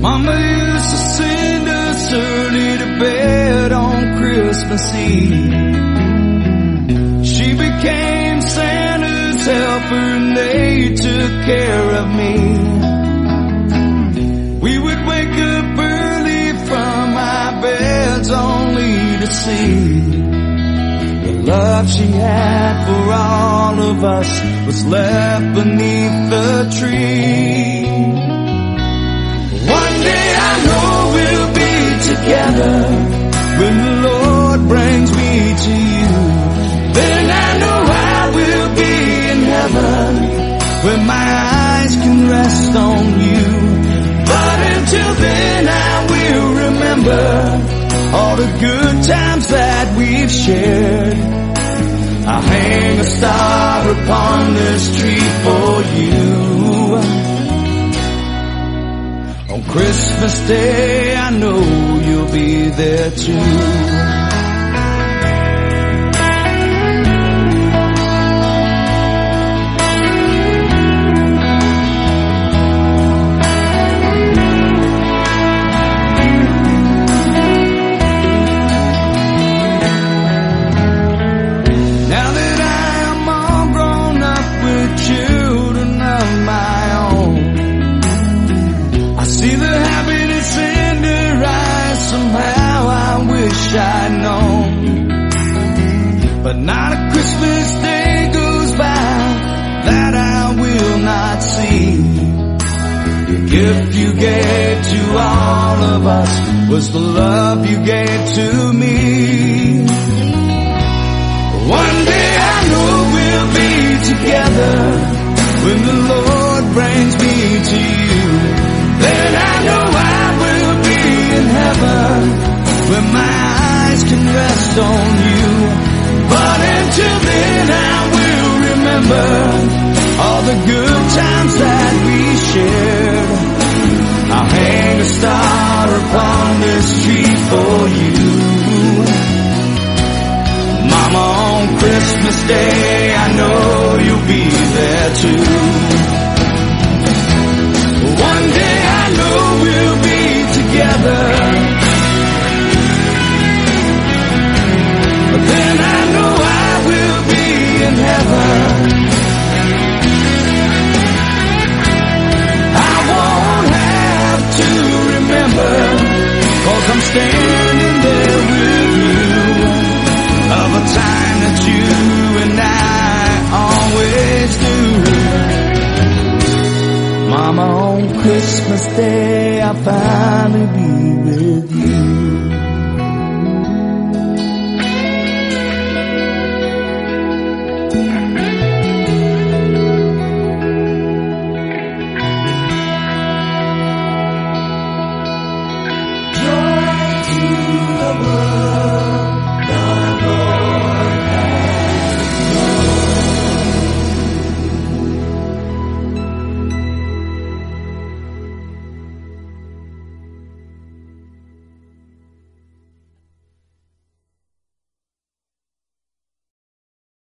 Mama used to send us early to bed on Christmas Eve. She became Santa's helper and they took care of me. We would wake up early from our beds only to see the love she had for all of us was left beneath the tree. One day I know we'll be together when the Lord brings me to you. Then I know I will be in heaven when my eyes can rest on you. But until then I will remember all the good times that we've shared. I'll hang a star upon this tree for you. On Christmas Day I know you'll be there too. I'd known, but not a Christmas day goes by that I will not see. The gift you gave to all of us was the love you gave to me. One day I know we'll be together when the Lord brings me to you. Then I know I will be in heaven when my eyes can rest on you. But until then I will remember all the good times that we shared. I'll hang a star upon this tree for you. Mama, on Christmas Day I know you'll be there too. One day I know we'll be together. Then I know I will be in heaven. I won't have to remember, 'cause I'm standing there with you, of a time that you and I always do. Mama, on Christmas Day I'll finally be with you.